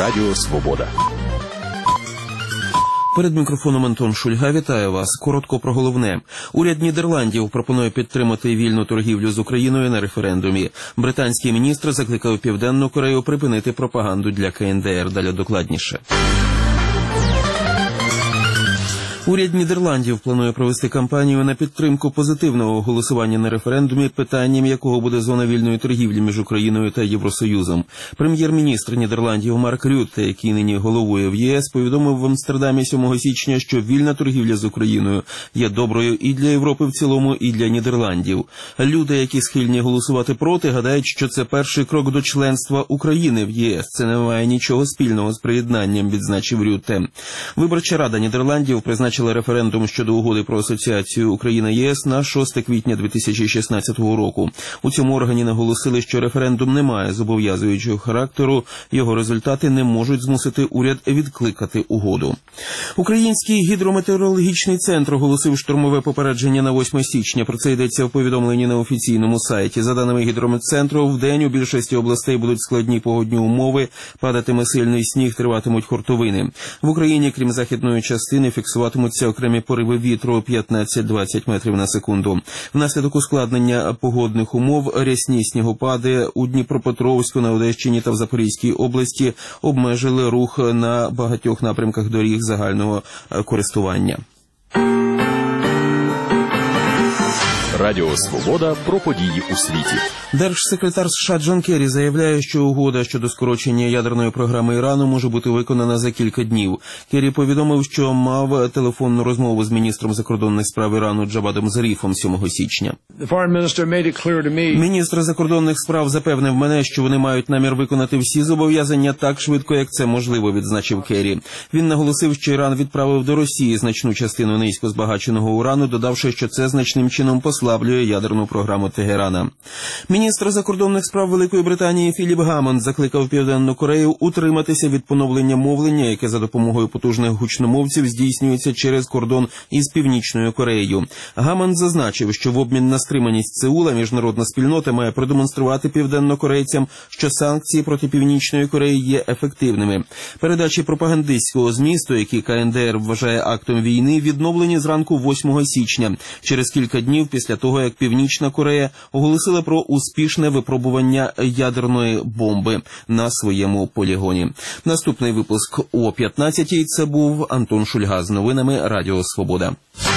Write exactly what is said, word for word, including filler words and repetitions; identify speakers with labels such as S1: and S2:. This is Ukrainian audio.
S1: Радіо Свобода.
S2: Перед мікрофоном Антон Шульга. Вітаю вас. Коротко про головне. Уряд Нідерландів пропонує підтримати вільну торгівлю з Україною на референдумі. Британський міністр закликав Південну Корею припинити пропаганду для КНДР. Далі докладніше. Уряд Нідерландів планує провести кампанію на підтримку позитивного голосування на референдумі, питанням якого буде зона вільної торгівлі між Україною та Євросоюзом. Прем'єр-міністр Нідерландів Марк Рютте, який нині головує в ЄС, повідомив в Амстердамі сьомого січня, що вільна торгівля з Україною є доброю і для Європи в цілому, і для Нідерландів. Люди, які схильні голосувати проти, гадають, що це перший крок до членства України в ЄС. Це не має нічого спільного з приєднанням, відзначив Рютте. Виборча рада Нідерландів призначила референдум щодо угоди про асоціацію Україна-ЄС на шостого квітня дві тисячі шістнадцятого року. У цьому органі наголосили, що референдум не має зобов'язуючого характеру, його результати не можуть змусити уряд відкликати угоду. Український гідрометеорологічний центр оголосив штормове попередження на восьме січня. Про це йдеться в повідомленні на офіційному сайті. За даними гідрометцентру, вдень у більшості областей будуть складні погодні умови, падатиме сильний сніг, триватимуть хуртовини. В Україні, крім західної частини, фіксуватимуть окремі пориви вітру п'ятнадцять-двадцять метрів на секунду. Внаслідок ускладнення погодних умов рясні снігопади у Дніпропетровську, на Одещині та в Запорізькій області обмежили рух на багатьох напрямках доріг загального користування.
S1: Радіо Свобода про події у світі.
S2: Держсекретар США Джон Керрі заявляє, що угода щодо скорочення ядерної програми Ірану може бути виконана за кілька днів. Керрі повідомив, що мав телефонну розмову з міністром закордонних справ Ірану Джавадом Заріфом сьомого січня. Міністр закордонних справ запевнив мене, що вони мають намір виконати всі зобов'язання так швидко, як це можливо, відзначив Керрі. Він наголосив, що Іран відправив до Росії значну частину низько збагаченого урану, додавши, що це значним чином послаблює ядерну програму Тегерана. Міністр закордонних справ Великої Британії Філіп Гамонд закликав Південну Корею утриматися від поновлення мовлення, яке за допомогою потужних гучномовців здійснюється через кордон із Північною Кореєю. Гамонд зазначив, що в обмін на стриманість Сеула міжнародна спільнота має продемонструвати південнокорейцям, що санкції проти Північної Кореї є ефективними. Передачі пропагандистського змісту, які КНДР вважає актом війни, відновлені зранку восьмого січня, через кілька днів після того, як Північна Корея оголосила про успішне випробування ядерної бомби на своєму полігоні. Наступний випуск о п'ятнадцятій. Це був Антон Шульга з новинами Радіо Свобода.